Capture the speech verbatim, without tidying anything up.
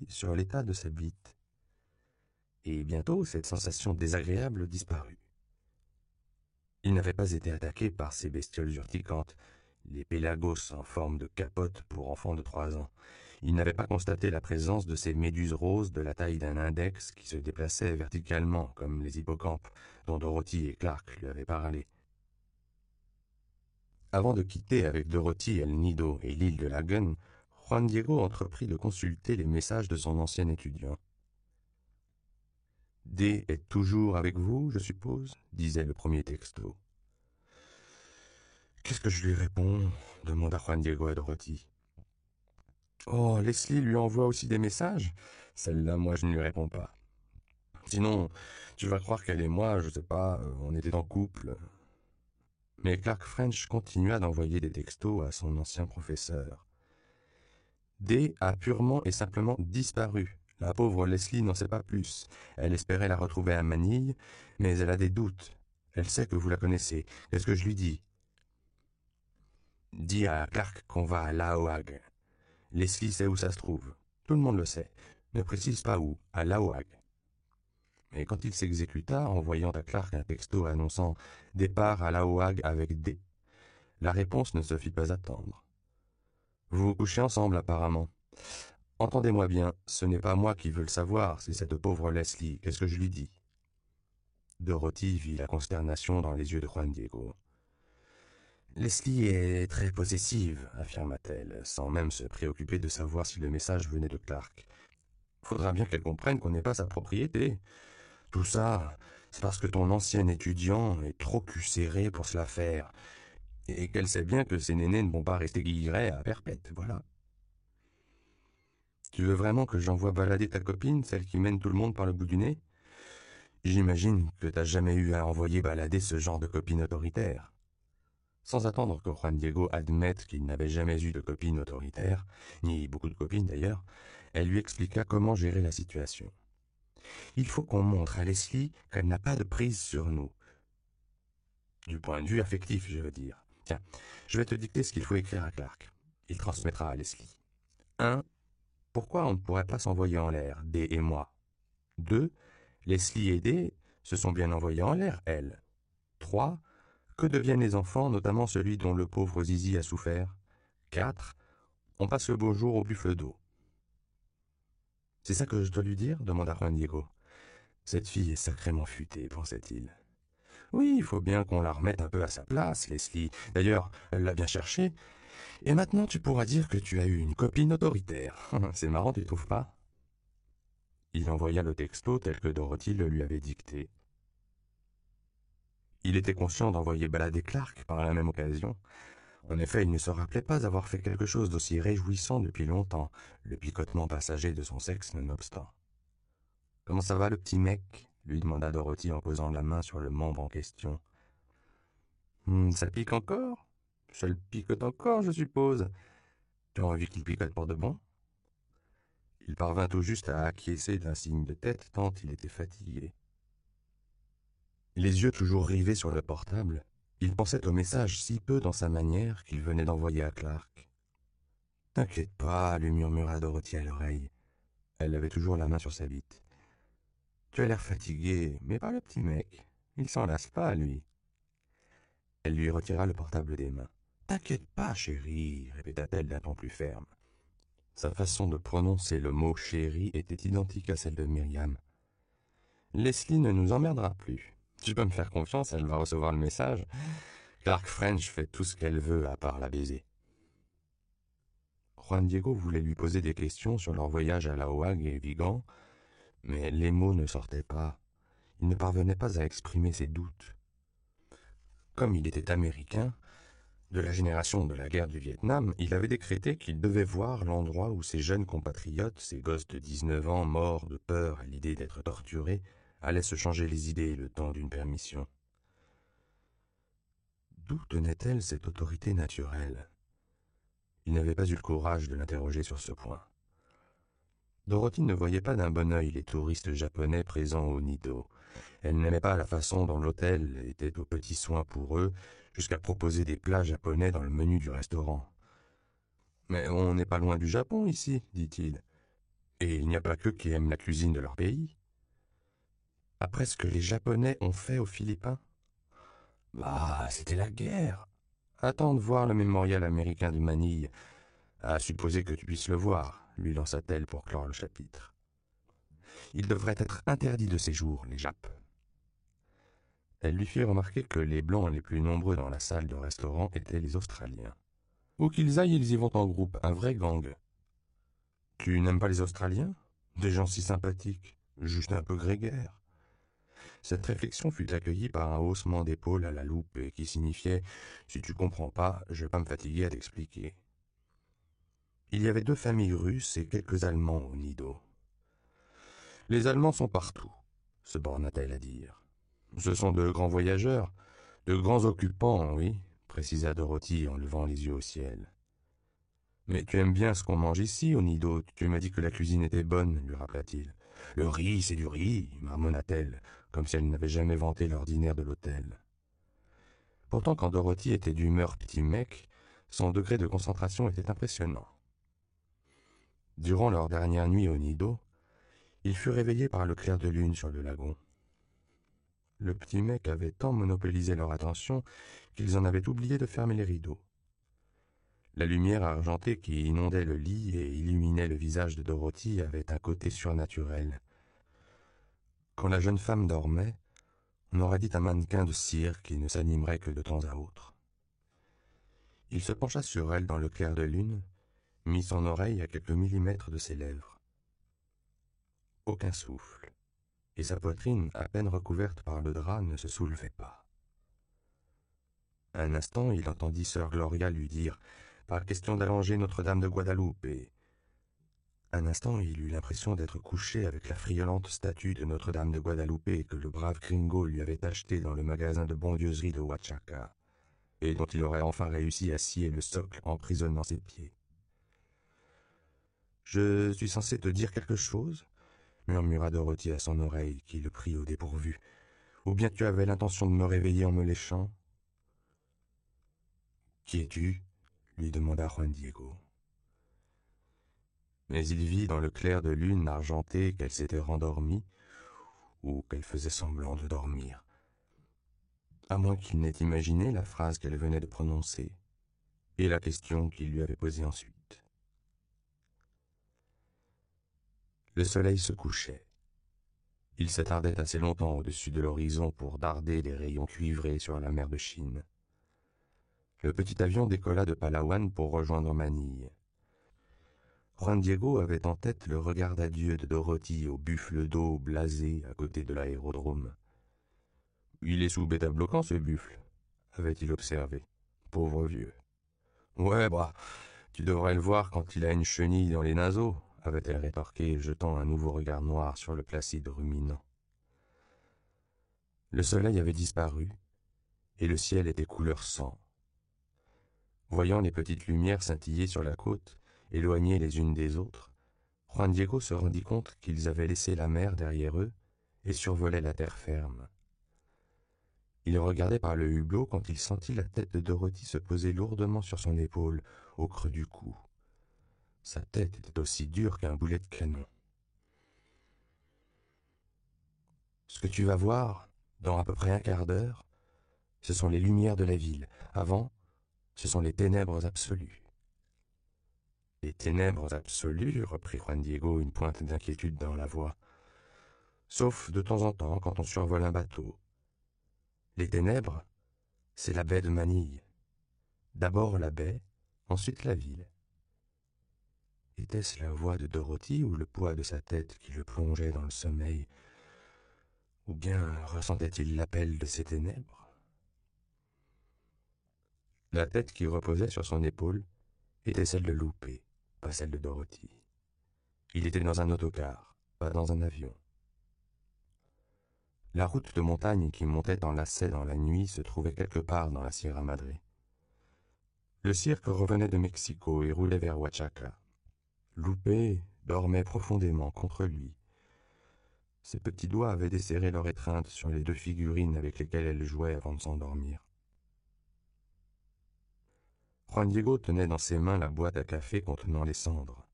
sur l'état de sa bite. Et bientôt, cette sensation désagréable disparut. Il n'avait pas été attaqué par ces bestioles urticantes, les pélagos en forme de capote pour enfants de trois ans. Il n'avait pas constaté la présence de ces méduses roses de la taille d'un index qui se déplaçaient verticalement comme les hippocampes dont Dorothy et Clark lui avaient parlé. Avant de quitter avec Dorothy El Nido et l'île de Lagun, Juan Diego entreprit de consulter les messages de son ancien étudiant. « D est toujours avec vous, je suppose ?» disait le premier texto. « Qu'est-ce que je lui réponds ?» demanda Juan Diego à Dorothy. « Oh, Leslie lui envoie aussi des messages ? Celle-là, moi, je ne lui réponds pas. Sinon, tu vas croire qu'elle et moi, je sais pas, on était en couple. » Mais Clark French continua d'envoyer des textos à son ancien professeur. D a purement et simplement disparu. La pauvre Leslie n'en sait pas plus. Elle espérait la retrouver à Manille, mais elle a des doutes. Elle sait que vous la connaissez. Qu'est-ce que je lui dis ? Dis à Clark qu'on va à Laoag. Leslie sait où ça se trouve. Tout le monde le sait. Ne précise pas où, à Laoag. Mais quand il s'exécuta, en voyant à Clark un texto annonçant « Départ à Laoag avec D », la réponse ne se fit pas attendre. « Vous vous couchez ensemble, apparemment. Entendez-moi bien, ce n'est pas moi qui veux le savoir, c'est cette pauvre Leslie. Qu'est-ce que je lui dis ?» Dorothy vit la consternation dans les yeux de Juan Diego. « Leslie est très possessive, » affirma-t-elle, sans même se préoccuper de savoir si le message venait de Clark. « Faudra bien qu'elle comprenne qu'on n'est pas sa propriété. Tout ça, c'est parce que ton ancien étudiant est trop cul-serré pour se la faire, et qu'elle sait bien que ces nénés ne vont pas rester guillerets à perpète, voilà. » Tu veux vraiment que j'envoie balader ta copine, celle qui mène tout le monde par le bout du nez ? J'imagine que t'as jamais eu à envoyer balader ce genre de copine autoritaire. Sans attendre que Juan Diego admette qu'il n'avait jamais eu de copine autoritaire, ni beaucoup de copines d'ailleurs, elle lui expliqua comment gérer la situation. Il faut qu'on montre à Leslie qu'elle n'a pas de prise sur nous. Du point de vue affectif, je veux dire. Tiens, je vais te dicter ce qu'il faut écrire à Clark. Il transmettra à Leslie. un. Pourquoi on ne pourrait pas s'envoyer en l'air, D et moi ? deux. Leslie et D se sont bien envoyés en l'air, elles. trois. Que deviennent les enfants, notamment celui dont le pauvre Zizi a souffert ? quatre. On passe le beau jour au buffle d'eau. C'est ça que je dois lui dire ? Demanda Juan Diego. Cette fille est sacrément futée, pensait-il. Oui, il faut bien qu'on la remette un peu à sa place, Leslie. D'ailleurs, elle l'a bien cherchée. Et maintenant, tu pourras dire que tu as eu une copine autoritaire. C'est marrant, tu trouves pas ? Il envoya le texto tel que Dorothy le lui avait dicté. Il était conscient d'envoyer balader Clark par la même occasion. En effet, il ne se rappelait pas avoir fait quelque chose d'aussi réjouissant depuis longtemps, le picotement passager de son sexe nonobstant. « Comment ça va, le petit mec ?» lui demanda Dorothy en posant la main sur le membre en question. Hm, « Ça pique encore ? Ça le picote encore, je suppose. Tu as envie qu'il picote pour de bon ?» Il parvint tout juste à acquiescer d'un signe de tête tant il était fatigué. Les yeux toujours rivés sur le portable, il pensait au message si peu dans sa manière qu'il venait d'envoyer à Clark. « T'inquiète pas, » lui murmura Dorothy à l'oreille. Elle avait toujours la main sur sa bite. « Tu as l'air fatigué, mais pas le petit mec. Il s'en lasse pas, lui. » Elle lui retira le portable des mains. « T'inquiète pas, chérie, » répéta-t-elle d'un ton plus ferme. Sa façon de prononcer le mot « chérie » était identique à celle de Myriam. « Leslie ne nous emmerdera plus. Tu peux me faire confiance, elle va recevoir le message. Clark French fait tout ce qu'elle veut à part la baiser. » Juan Diego voulait lui poser des questions sur leur voyage à Laoag et Vigan, mais les mots ne sortaient pas. Il ne parvenait pas à exprimer ses doutes. Comme il était américain, de la génération de la guerre du Vietnam, il avait décrété qu'il devait voir l'endroit où ses jeunes compatriotes, ces gosses de dix-neuf ans morts de peur à l'idée d'être torturés, allaient se changer les idées le temps d'une permission. D'où tenait-elle cette autorité naturelle ? Il n'avait pas eu le courage de l'interroger sur ce point. Dorothy ne voyait pas d'un bon œil les touristes japonais présents au Nido. Elle n'aimait pas la façon dont l'hôtel était aux petits soins pour eux, jusqu'à proposer des plats japonais dans le menu du restaurant. « Mais on n'est pas loin du Japon ici, dit-il. Et il n'y a pas qu'eux qui aiment la cuisine de leur pays. Après ce que les Japonais ont fait aux Philippins. Bah, c'était la guerre. Attends de voir le mémorial américain de Manille. À supposer que tu puisses le voir, lui lança-t-elle pour clore le chapitre. Ils devraient être interdits de séjour, les Japs. Elle lui fit remarquer que les Blancs les plus nombreux dans la salle de restaurant étaient les Australiens. Où qu'ils aillent, ils y vont en groupe, un vrai gang. Tu n'aimes pas les Australiens? Des gens si sympathiques, juste un peu grégaires. Cette réflexion fut accueillie par un haussement d'épaule à la loupe et qui signifiait « Si tu comprends pas, je vais pas me fatiguer à t'expliquer ». Il y avait deux familles russes et quelques Allemands au Nido. Les Allemands sont partout, se borna-t-elle à dire. Ce sont de grands voyageurs, de grands occupants, oui, précisa Dorothy en levant les yeux au ciel. Mais tu aimes bien ce qu'on mange ici, au Nido. Tu m'as dit que la cuisine était bonne, lui rappela-t-il. Le riz, c'est du riz, marmonna-t-elle, comme si elle n'avait jamais vanté l'ordinaire de l'hôtel. Pourtant, quand Dorothy était d'humeur petit mec, son degré de concentration était impressionnant. Durant leur dernière nuit au Nido, il fut réveillé par le clair de lune sur le lagon. Le petit mec avait tant monopolisé leur attention qu'ils en avaient oublié de fermer les rideaux. La lumière argentée qui inondait le lit et illuminait le visage de Dorothy avait un côté surnaturel. Quand la jeune femme dormait, on aurait dit un mannequin de cire qui ne s'animerait que de temps à autre. Il se pencha sur elle dans le clair de lune, mit son oreille à quelques millimètres de ses lèvres. Aucun souffle, et sa poitrine, à peine recouverte par le drap, ne se soulevait pas. Un instant, il entendit sœur Gloria lui dire « Pas question d'allonger Notre-Dame de Guadeloupe » et... Un instant, il eut l'impression d'être couché avec la friolante statue de Notre-Dame de Guadeloupe que le brave gringo lui avait achetée dans le magasin de bondieuserie de Huachaca, et dont il aurait enfin réussi à scier le socle emprisonnant ses pieds. « Je suis censé te dire quelque chose ?» murmura Dorothy à son oreille, qui le prit au dépourvu. « Ou bien tu avais l'intention de me réveiller en me léchant ?»« Qui es-tu » lui demanda Juan Diego. Mais il vit dans le clair de lune argenté qu'elle s'était rendormie, ou qu'elle faisait semblant de dormir, à moins qu'il n'ait imaginé la phrase qu'elle venait de prononcer, et la question qu'il lui avait posée ensuite. Le soleil se couchait. Il s'attardait assez longtemps au-dessus de l'horizon pour darder les rayons cuivrés sur la mer de Chine. Le petit avion décolla de Palawan pour rejoindre Manille. Juan Diego avait en tête le regard d'adieu de Dorothy au buffle d'eau blasé à côté de l'aérodrome. « Il est sous bêta-bloquant, ce buffle » avait-il observé. « Pauvre vieux. »« Ouais, bah, tu devrais le voir quand il a une chenille dans les naseaux » avait-elle rétorqué, jetant un nouveau regard noir sur le placide ruminant. Le soleil avait disparu, et le ciel était couleur sang. Voyant les petites lumières scintiller sur la côte, éloignées les unes des autres, Juan Diego se rendit compte qu'ils avaient laissé la mer derrière eux et survolaient la terre ferme. Il regardait par le hublot quand il sentit la tête de Dorothy se poser lourdement sur son épaule, au creux du cou. Sa tête était aussi dure qu'un boulet de canon. « Ce que tu vas voir, dans à peu près un quart d'heure, ce sont les lumières de la ville. Avant, ce sont les ténèbres absolues. » « Les ténèbres absolues, reprit Juan Diego, une pointe d'inquiétude dans la voix. Sauf de temps en temps quand on survole un bateau. Les ténèbres, c'est la baie de Manille. D'abord la baie, ensuite la ville. Était-ce la voix de Dorothy ou le poids de sa tête qui le plongeait dans le sommeil? Ou bien ressentait-il l'appel de ces ténèbres? La tête qui reposait sur son épaule était celle de Loupé, pas celle de Dorothy. Il était dans un autocar, pas dans un avion. La route de montagne qui montait en lacet dans la nuit se trouvait quelque part dans la Sierra Madre. Le cirque revenait de Mexico et roulait vers Huachaca. Loupé dormait profondément contre lui. Ses petits doigts avaient desserré leur étreinte sur les deux figurines avec lesquelles elle jouait avant de s'endormir. Juan Diego tenait dans ses mains la boîte à café contenant les cendres.